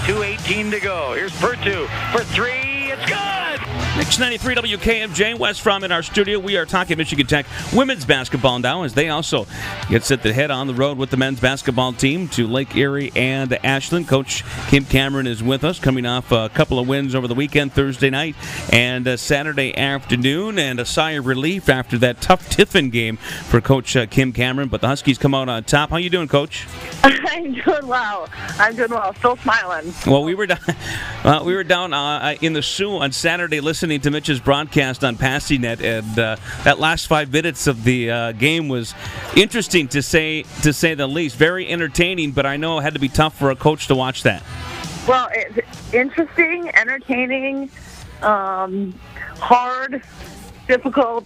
2:18 to go. Here's Pertu for three. It's good. Mix 93 WKMJ, Wes Fromm in our studio. We are talking Michigan Tech women's basketball now as they also get set to head on the road with the men's basketball team to Lake Erie and Ashland. Coach Kim Cameron is with us, coming off a couple of wins over the weekend, Thursday night and Saturday afternoon, and a sigh of relief after that tough Tiffin game for Coach Kim Cameron. But the Huskies come out on top. How you doing, Coach? I'm doing well. Still smiling. Well, we were down in the Sioux on Saturday listening to Mitch's broadcast on PassyNet, and that last 5 minutes of the game was interesting to say the least. Very entertaining, but I know it had to be tough for a coach to watch that. Well, it's interesting, entertaining, hard, difficult.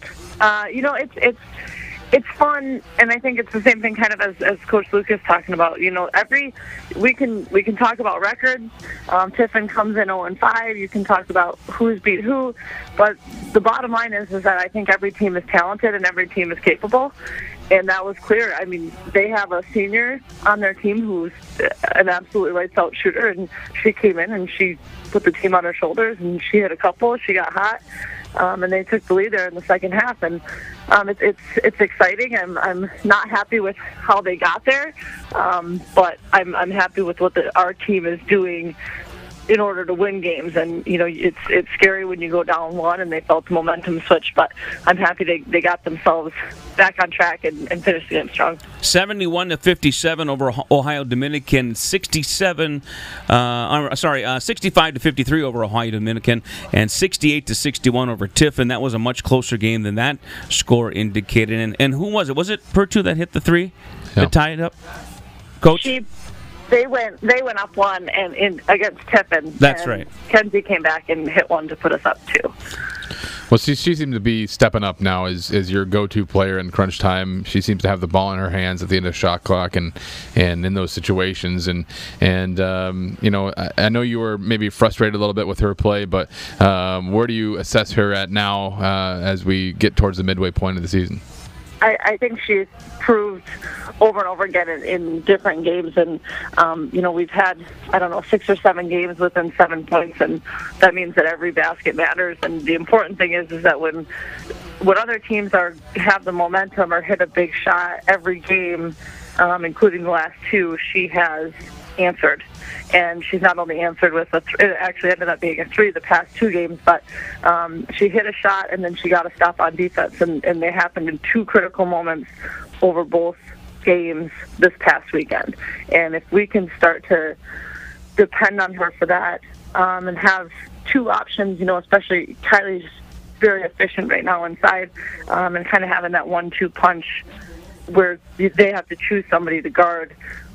It's fun, and I think it's the same thing kind of as Coach Lucas talking about. We can talk about records. Tiffin comes in 0-5. You can talk about who's beat who, but the bottom line is that I think every team is talented and every team is capable, and that was clear. I mean, they have a senior on their team who's an absolutely lights-out shooter, and she came in and she put the team on her shoulders, and she hit a couple. She got hot. And they took the lead there in the second half, and it's exciting. I'm not happy with how they got there, but I'm happy with what our team is doing in order to win games. And it's scary when you go down one, and they felt the momentum switch. But I'm happy they got themselves back on track and finished the game strong. 71-57 over Ohio Dominican. 65-53 over Ohio Dominican, and 68-61 over Tiffin. That was a much closer game than that score indicated. And who was it? Was it Pertu that hit the three to tie it up? Coach. They went up one and in against Tiffin. That's right. Kenzie came back and hit one to put us up two. Well, she seems to be stepping up now as your go-to player in crunch time. She seems to have the ball in her hands at the end of the shot clock and in those situations. And I know you were maybe frustrated a little bit with her play, but where do you assess her at now as we get towards the midway point of the season? I think she's proved over and over again in different games, and we've had 6 or 7 games within 7 points, and that means that every basket matters. And the important thing is that when other teams have the momentum or hit a big shot every game, including the last 2, she has answered. And she's not only answered with it actually ended up being a 3 the past 2 games, but she hit a shot and then she got a stop on defense, and they happened in 2 critical moments over both games this past weekend. And if we can start to depend on her for that, and have 2 options, especially Kylie's very efficient right now inside, and kind of having that 1-2 punch where they have to choose somebody to guard,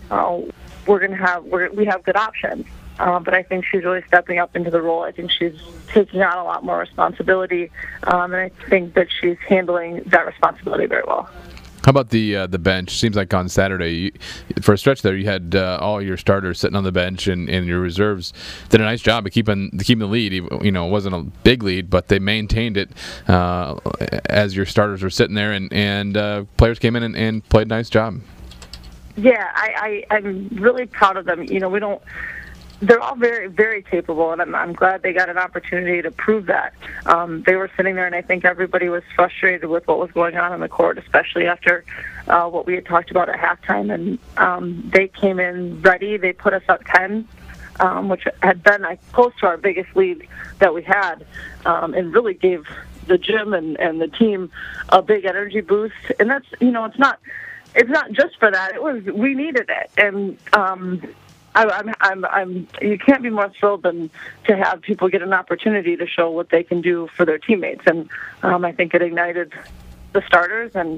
we have good options. But I think she's really stepping up into the role. I think she's taking on a lot more responsibility, and I think that she's handling that responsibility very well. How about the bench? Seems like on Saturday, for a stretch there, you had all your starters sitting on the bench, and your reserves did a nice job of keeping the lead. It wasn't a big lead, but they maintained it as your starters were sitting there, and players came in and played a nice job. Yeah, I'm really proud of them. They're all very, very capable, and I'm glad they got an opportunity to prove that. They were sitting there, and I think everybody was frustrated with what was going on the court, especially after what we had talked about at halftime. And they came in ready. They put us up 10, which had been close to our biggest lead that we had, and really gave the gym and the team a big energy boost. And that's, it's not just for that. We needed it, and you can't be more thrilled than to have people get an opportunity to show what they can do for their teammates. And I think it ignited the starters, and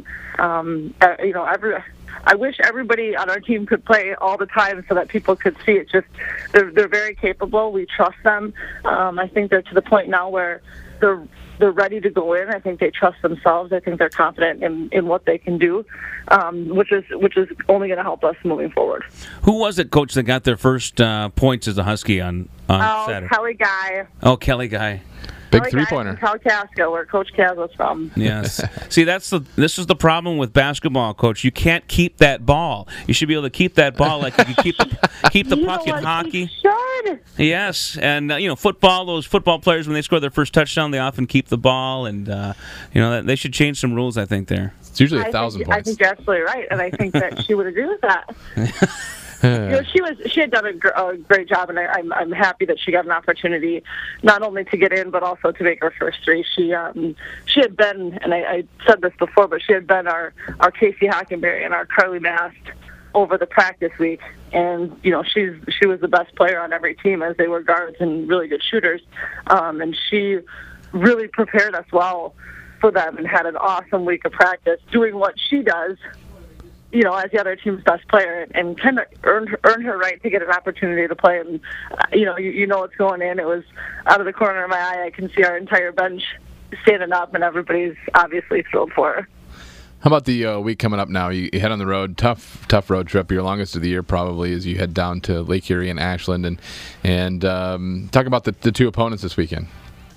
I wish everybody on our team could play all the time so that people could see it. Just they're very capable. We trust them. I think they're to the point now where they're ready to go in. I think they trust themselves. I think they're confident in what they can do, which is only going to help us moving forward. Who was it, Coach, that got their first points as a Husky on Saturday? Kelly Guy. Oh, Kelly Guy. Big three-pointer. From Kalkaska, where Coach Kaz was from. Yes. See, this is the problem with basketball, Coach. You can't keep that ball. You should be able to keep that ball like you keep the puck in hockey. good. Yes, and football. Those football players, when they score their first touchdown, they often keep the ball, and they should change some rules. I think there. It's usually 1,000 points. I think you're absolutely right, and I think that she would agree with that. She had done a great job, and I'm happy that she got an opportunity not only to get in but also to make her first three. She had been, and I said this before, but she had been our Casey Hockenberry and our Carly Mast over the practice week, and she was the best player on every team as they were guards and really good shooters, and she really prepared us well for them and had an awesome week of practice doing what she does, as the other team's best player, and kind of earned her right to get an opportunity to play. And what's going in. It was out of the corner of my eye. I can see our entire bench standing up, and everybody's obviously thrilled for her. How about the week coming up now? You head on the road, tough road trip, your longest of the year probably, as you head down to Lake Erie and Ashland, and talk about the two opponents this weekend.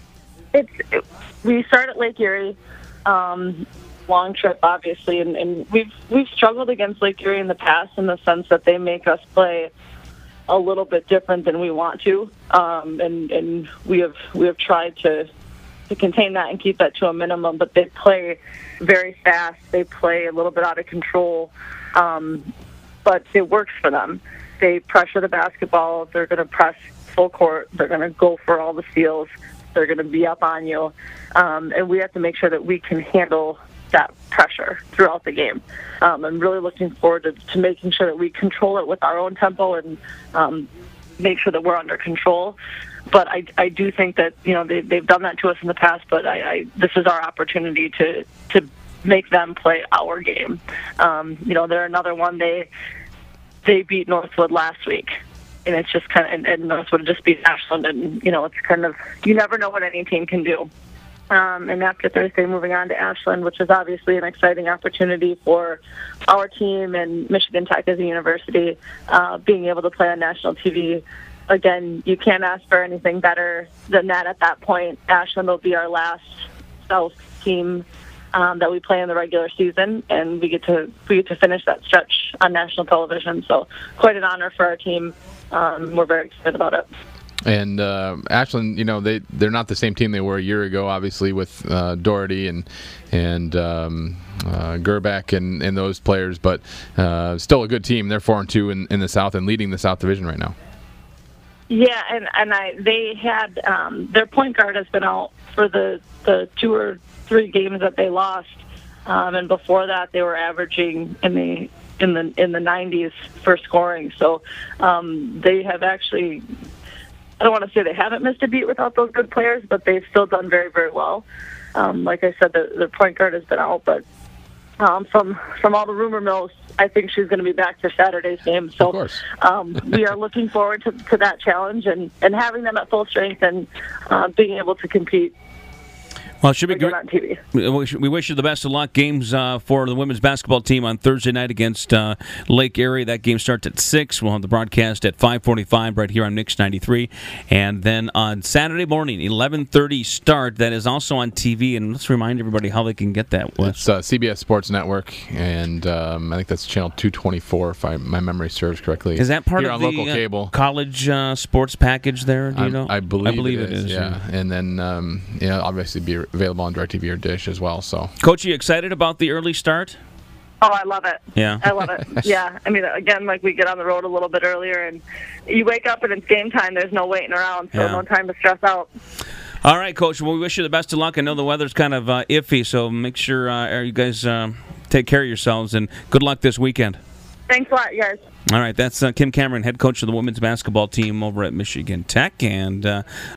We start at Lake Erie, long trip obviously, and we've struggled against Lake Erie in the past in the sense that they make us play a little bit different than we want to, and we have tried to contain that and keep that to a minimum, but they play very fast. They play a little bit out of control, but it works for them. They pressure the basketball. They're going to press full court. They're going to go for all the steals. They're going to be up on you, and we have to make sure that we can handle that pressure throughout the game. I'm really looking forward to making sure that we control it with our own tempo and make sure that we're under control. But I do think that they've done that to us in the past. But this is our opportunity to make them play our game. They're another one. They beat Northwood last week, and it's just kind of, and Northwood just beat Ashland, and it's kind of, you never know what any team can do. And after Thursday, moving on to Ashland, which is obviously an exciting opportunity for our team and Michigan Tech as a university, being able to play on national TV. Again, you can't ask for anything better than that at that point. Ashland will be our last South team that we play in the regular season, and we get to finish that stretch on national television. So quite an honor for our team. We're very excited about it. And Ashland, they're not the same team they were a year ago, obviously, with Doherty and Gerbeck and those players, but still a good team. They're 4-2 in the South and leading the South Division right now. Yeah, and they had their point guard has been out for the 2 or 3 games that they lost, and before that they were averaging in the 90s for scoring. So they have actually, I don't want to say they haven't missed a beat without those good players, but they've still done very, very well. Like I said, the point guard has been out, but from all the rumor mills, I think she's going to be back for Saturday's game. So of course. We are looking forward to that challenge and having them at full strength and being able to compete. Well, it should be great. On TV. We wish you the best of luck. Games for the women's basketball team on Thursday night against Lake Erie. That game starts at 6. We'll have the broadcast at 5:45 right here on Mix 93. And then on Saturday morning, 11:30 start. That is also on TV. And let's remind everybody how they can get that. It's CBS Sports Network, and I think that's channel 224, if my memory serves correctly. Is that part here of on the local cable college sports package there? Do you know? I believe it is. Yeah. And then obviously be available on DirecTV or Dish as well. So, Coach, are you excited about the early start? Oh, I love it. Yeah. I love it. Yeah. I mean, again, like we get on the road a little bit earlier, and you wake up and it's game time. There's no waiting around, so no time to stress out. All right, Coach. Well, we wish you the best of luck. I know the weather's kind of iffy, so make sure you guys take care of yourselves, and good luck this weekend. Thanks a lot, you guys. All right, that's Kim Cameron, head coach of the women's basketball team over at Michigan Tech, and